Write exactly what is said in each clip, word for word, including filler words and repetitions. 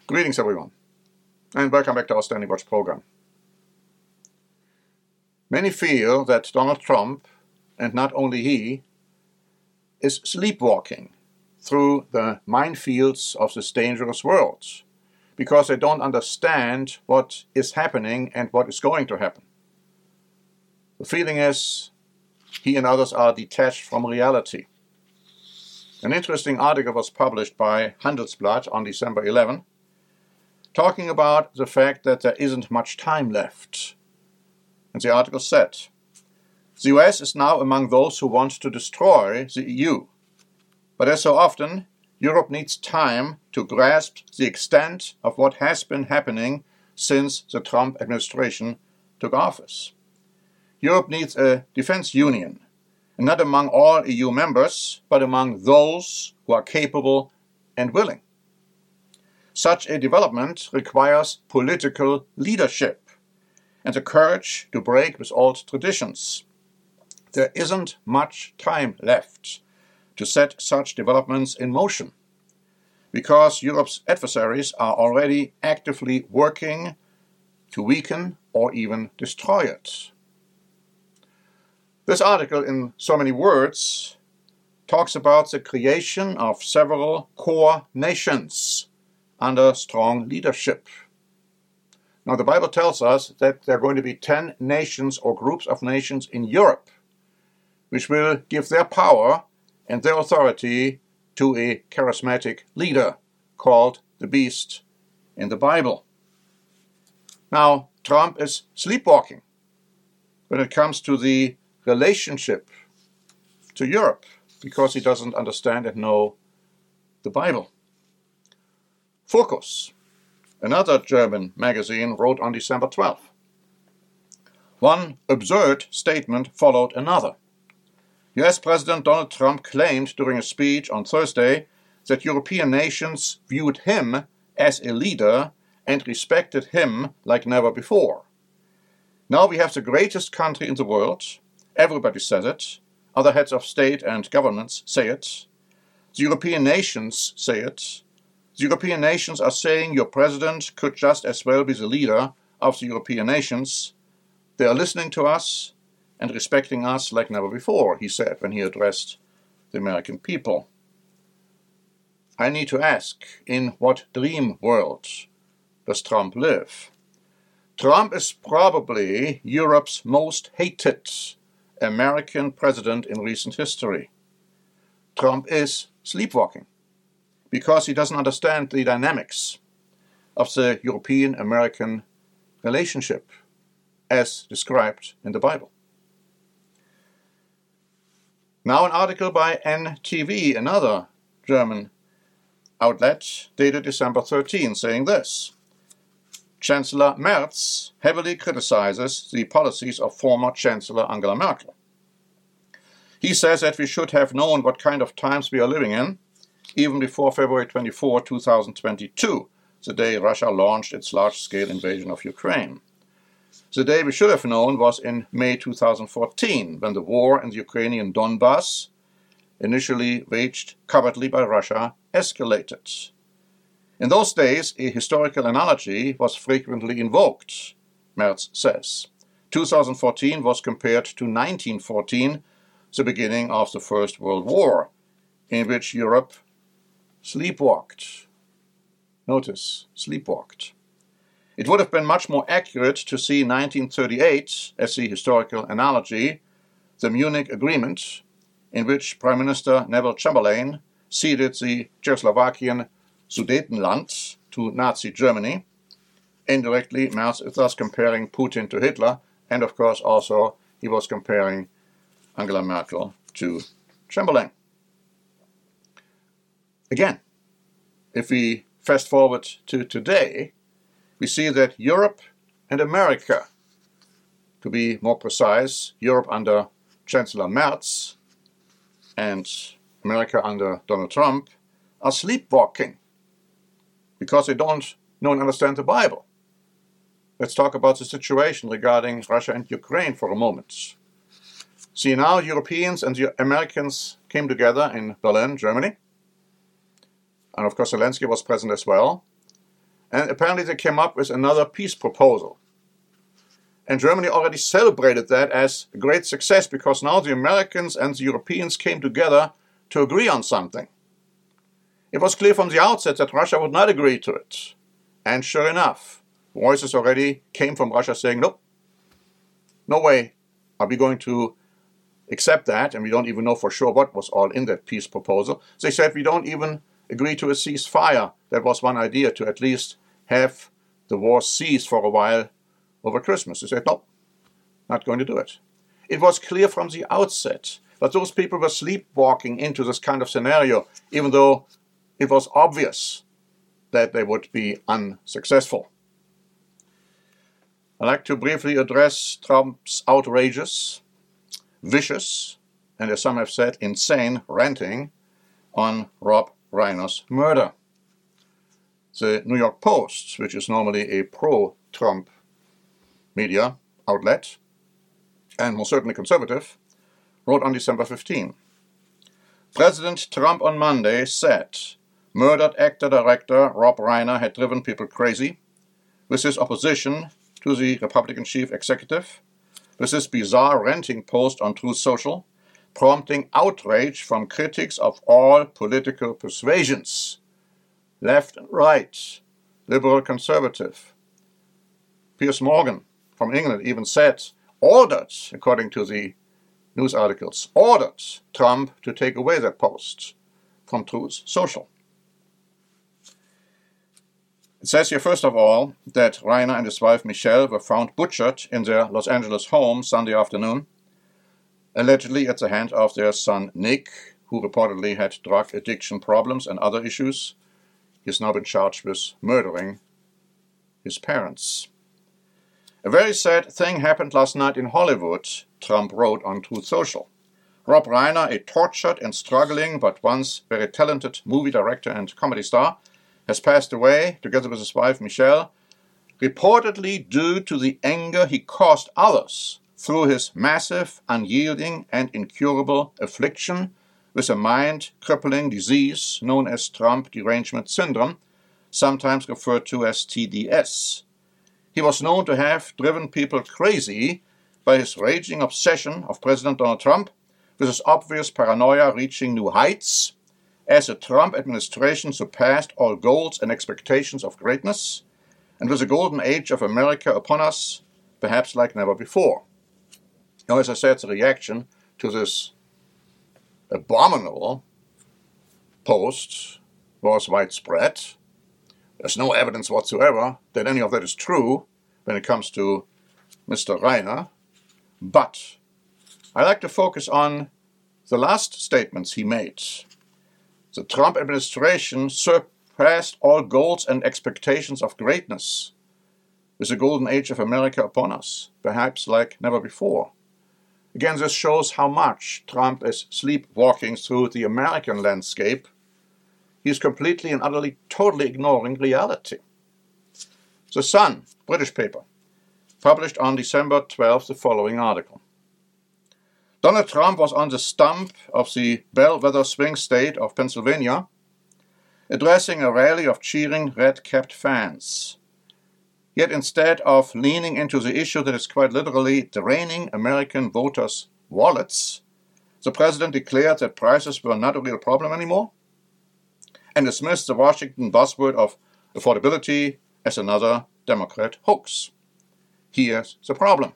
Greetings everyone, and welcome back to our Standing Watch program. Many feel that Donald Trump, and not only he, is sleepwalking through the minefields of this dangerous world, because they don't understand what is happening and what is going to happen. The feeling is he and others are detached from reality. An interesting article was published by Handelsblatt on December eleventh, talking about the fact that there isn't much time left. And the article said, the U S is now among those who want to destroy the E U. But as so often, Europe needs time to grasp the extent of what has been happening since the Trump administration took office. Europe needs a defense union, and not among all E U members, but among those who are capable and willing. Such a development requires political leadership and the courage to break with old traditions. There isn't much time left to set such developments in motion, because Europe's adversaries are already actively working to weaken or even destroy it. This article, in so many words, talks about the creation of several core nations under strong leadership. Now, the Bible tells us that there are going to be ten nations or groups of nations in Europe, which will give their power and their authority to a charismatic leader called the Beast in the Bible. Now, Trump is sleepwalking when it comes to the relationship to Europe, because he doesn't understand and know the Bible. Focus, another German magazine, wrote on December twelfth. One absurd statement followed another. U S President Donald Trump claimed during a speech on Thursday that European nations viewed him as a leader and respected him like never before. Now we have the greatest country in the world. Everybody says it. Other heads of state and governments say it. The European nations say it. The European nations are saying your president could just as well be the leader of the European nations. They are listening to us and respecting us like never before, he said when he addressed the American people. I need to ask, in what dream world does Trump live? Trump is probably Europe's most hated American president in recent history. Trump is sleepwalking because he doesn't understand the dynamics of the European-American relationship as described in the Bible. Now an article by N T V, another German outlet, dated December thirteenth, saying this. Chancellor Merz heavily criticizes the policies of former Chancellor Angela Merkel. He says that we should have known what kind of times we are living in, even before February twenty-fourth, two thousand twenty-two, the day Russia launched its large-scale invasion of Ukraine. The day we should have known was in May two thousand fourteen, when the war in the Ukrainian Donbass, initially waged covertly by Russia, escalated. In those days, a historical analogy was frequently invoked, Merz says. two thousand fourteen was compared to nineteen fourteen, the beginning of the First World War, in which Europe sleepwalked. Notice, sleepwalked. It would have been much more accurate to see nineteen thirty-eight as the historical analogy, the Munich Agreement, in which Prime Minister Neville Chamberlain ceded the Czechoslovakian Sudetenland to Nazi Germany. Indirectly, Merz is thus comparing Putin to Hitler, and of course also he was comparing Angela Merkel to Chamberlain. Again, if we fast forward to today, we see that Europe and America, to be more precise, Europe under Chancellor Merz and America under Donald Trump, are sleepwalking because they don't know and understand the Bible. Let's talk about the situation regarding Russia and Ukraine for a moment. See, now Europeans and the Americans came together in Berlin, Germany, and of course Zelensky was present as well, And apparently they came up with another peace proposal. And Germany already celebrated that as a great success because now the Americans and the Europeans came together to agree on something. It was clear from the outset that Russia would not agree to it. And sure enough, voices already came from Russia saying, nope, no way are we going to accept that, and we don't even know for sure what was all in that peace proposal. They said we don't even agree to a ceasefire. That was one idea, to at least have the war cease for a while over Christmas. They said, no, not going to do it. It was clear from the outset, but those people were sleepwalking into this kind of scenario, even though it was obvious that they would be unsuccessful. I'd like to briefly address Trump's outrageous, vicious, and as some have said, insane ranting on Rob Reiner's murder. The New York Post, which is normally a pro-Trump media outlet, and most certainly conservative, wrote on December fifteenth. President Trump on Monday said murdered actor-director Rob Reiner had driven people crazy with his opposition to the Republican chief executive, with his bizarre ranting post on Truth Social, prompting outrage from critics of all political persuasions, left and right, liberal, conservative. Piers Morgan from England even said, ordered, according to the news articles, ordered Trump to take away that post from Truth Social. It says here, first of all, that Reiner and his wife Michelle were found butchered in their Los Angeles home Sunday afternoon, allegedly at the hand of their son Nick, who reportedly had drug addiction problems and other issues. He has now been charged with murdering his parents. A very sad thing happened last night in Hollywood, Trump wrote on Truth Social. Rob Reiner, a tortured and struggling but once very talented movie director and comedy star, has passed away, together with his wife Michelle, reportedly due to the anger he caused others through his massive, unyielding, and incurable affliction with a mind-crippling disease known as Trump Derangement Syndrome, sometimes referred to as T D S. He was known to have driven people crazy by his raging obsession of President Donald Trump, with his obvious paranoia reaching new heights, as the Trump administration surpassed all goals and expectations of greatness, and with the golden age of America upon us, perhaps like never before. Now, as I said, the reaction to this abominable post was widespread. There's no evidence whatsoever that any of that is true when it comes to Mister Reiner, but I like to focus on the last statements he made. The Trump administration surpassed all goals and expectations of greatness, with the golden age of America upon us, perhaps like never before. Again, this shows how much Trump is sleepwalking through the American landscape. He is completely and utterly, totally ignoring reality. The Sun, British paper, published on December twelfth the following article. Donald Trump was on the stump of the bellwether swing state of Pennsylvania, addressing a rally of cheering red-capped fans. Yet instead of leaning into the issue that is quite literally draining American voters' wallets, the president declared that prices were not a real problem anymore and dismissed the Washington buzzword of affordability as another Democrat hoax. Here's the problem.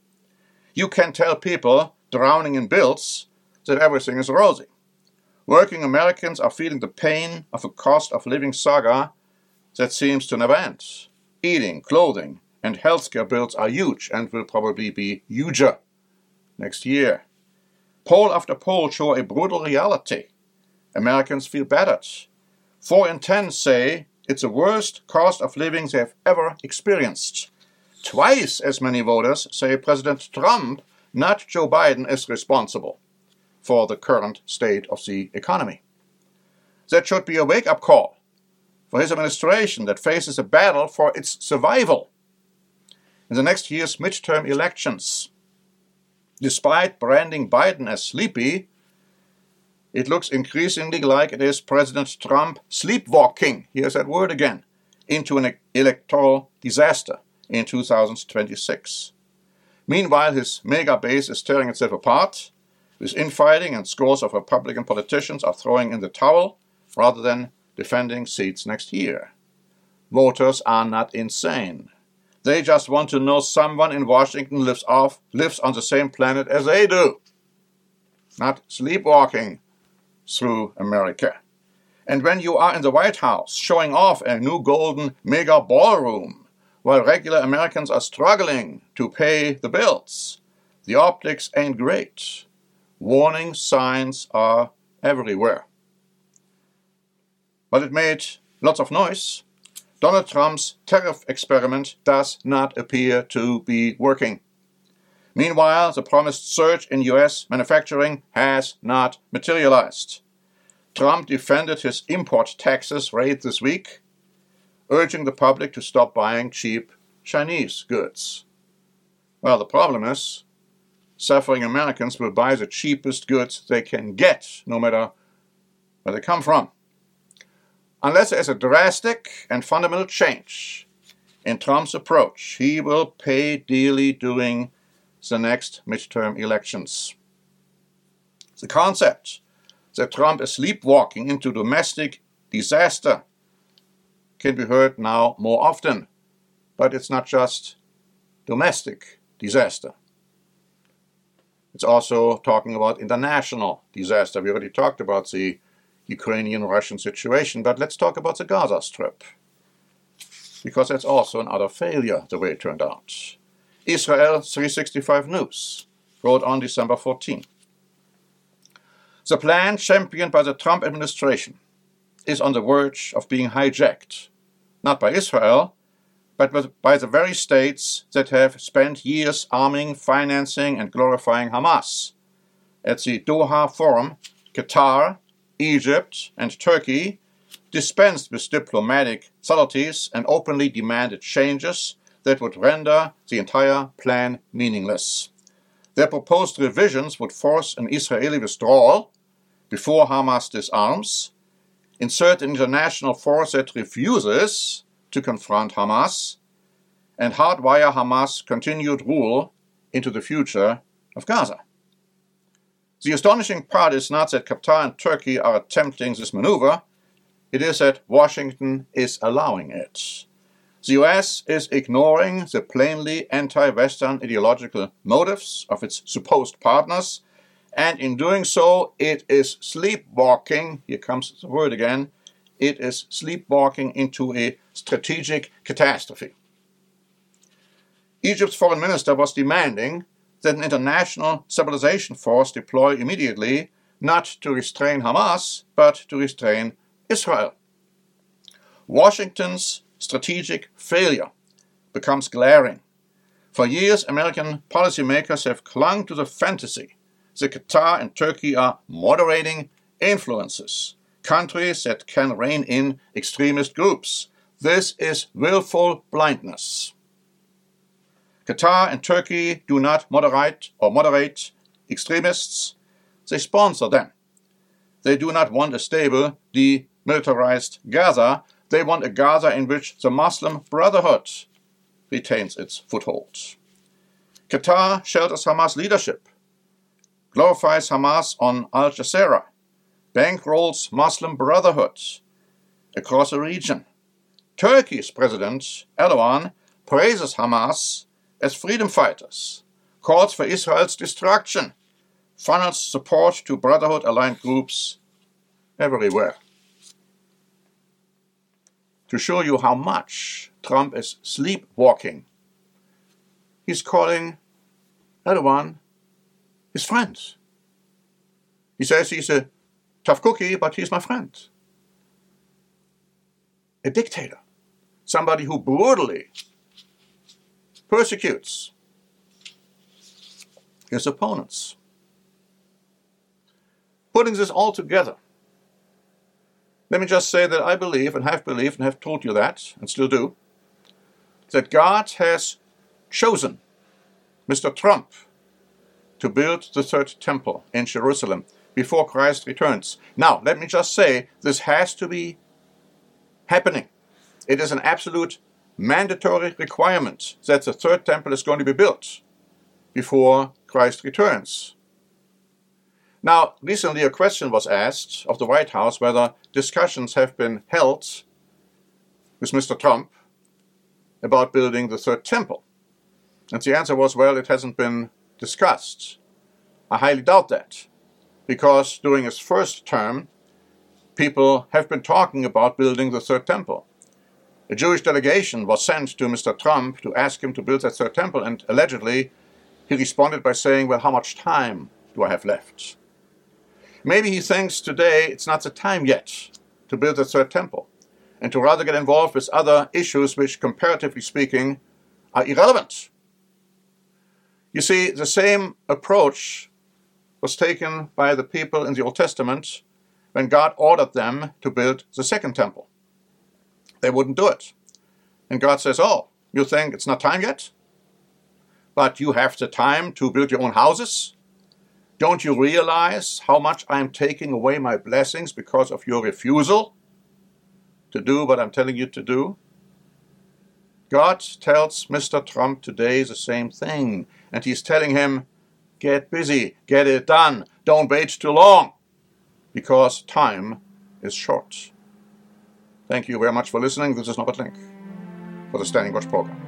You can tell people drowning in bills that everything is rosy. Working Americans are feeling the pain of a cost of living saga that seems to never end. Eating, clothing, and healthcare bills are huge and will probably be huger next year. Poll after poll show a brutal reality. Americans feel battered. Four in ten say it's the worst cost of living they have ever experienced. Twice as many voters say President Trump, not Joe Biden, is responsible for the current state of the economy. That should be a wake-up call for his administration that faces a battle for its survival in the next year's midterm elections. Despite branding Biden as sleepy, it looks increasingly like it is President Trump sleepwalking, here's that word again, into an electoral disaster in two thousand twenty-six. Meanwhile, his mega base is tearing itself apart, with infighting, and scores of Republican politicians are throwing in the towel rather than defending seats next year. Voters are not insane. They just want to know someone in Washington lives off, lives on the same planet as they do, not sleepwalking through America. And when you are in the White House showing off a new golden mega ballroom, while regular Americans are struggling to pay the bills, the optics ain't great. Warning signs are everywhere. But it made lots of noise. Donald Trump's tariff experiment does not appear to be working. Meanwhile, the promised surge in U S manufacturing has not materialized. Trump defended his import taxes rate this week, urging the public to stop buying cheap Chinese goods. Well, the problem is, suffering Americans will buy the cheapest goods they can get, no matter where they come from. Unless there is a drastic and fundamental change in Trump's approach, he will pay dearly during the next midterm elections. The concept that Trump is sleepwalking into domestic disaster can be heard now more often, but it's not just domestic disaster. It's also talking about international disaster. We already talked about the Ukrainian-Russian situation, but let's talk about the Gaza Strip, because that's also another failure, the way it turned out. Israel three sixty-five News wrote on December fourteenth. The plan championed by the Trump administration is on the verge of being hijacked, not by Israel, but by the very states that have spent years arming, financing, and glorifying Hamas. At the Doha Forum, Qatar, Egypt, and Turkey dispensed with diplomatic subtleties and openly demanded changes that would render the entire plan meaningless. Their proposed revisions would force an Israeli withdrawal before Hamas disarms, insert an international force that refuses to confront Hamas, and hardwire Hamas' continued rule into the future of Gaza. The astonishing part is not that Qatar and Turkey are attempting this maneuver, it is that Washington is allowing it. The U S is ignoring the plainly anti-Western ideological motives of its supposed partners, and in doing so, it is sleepwalking, here comes the word again, it is sleepwalking into a strategic catastrophe. Egypt's foreign minister was demanding that an international stabilization force deploy immediately, not to restrain Hamas, but to restrain Israel. Washington's strategic failure becomes glaring. For years, American policymakers have clung to the fantasy that Qatar and Turkey are moderating influences, countries that can rein in extremist groups. This is willful blindness. Qatar and Turkey do not moderate or moderate extremists, they sponsor them. They do not want a stable, demilitarized Gaza, they want a Gaza in which the Muslim Brotherhood retains its foothold. Qatar shelters Hamas leadership, glorifies Hamas on Al Jazeera, bankrolls Muslim Brotherhood across the region. Turkey's President Erdogan praises Hamas as freedom fighters, calls for Israel's destruction, funnels support to Brotherhood-aligned groups everywhere. To show you how much Trump is sleepwalking, he's calling Erdogan his friend. He says he's a tough cookie, but he's my friend. A dictator, somebody who brutally persecutes his opponents. Putting this all together, let me just say that I believe, and have believed, and have told you that, and still do, that God has chosen Mister Trump to build the third temple in Jerusalem before Christ returns. Now, let me just say, this has to be happening. It is an absolute mandatory requirement that the third temple is going to be built before Christ returns. Now, recently a question was asked of the White House whether discussions have been held with Mister Trump about building the third temple. And the answer was, well, it hasn't been discussed. I highly doubt that, because during his first term, people have been talking about building the third temple. A Jewish delegation was sent to Mister Trump to ask him to build that third temple, and allegedly he responded by saying, well, how much time do I have left? Maybe he thinks today it's not the time yet to build the third temple, and to rather get involved with other issues which, comparatively speaking, are irrelevant. You see, the same approach was taken by the people in the Old Testament when God ordered them to build the second temple. They wouldn't do it. And God says, oh, you think it's not time yet? But you have the time to build your own houses? Don't you realize how much I'm taking away my blessings because of your refusal to do what I'm telling you to do? God tells Mister Trump today the same thing, and he's telling him, get busy, get it done, don't wait too long, because time is short. Thank you very much for listening. This is Norbert Link for the Standing Watch program.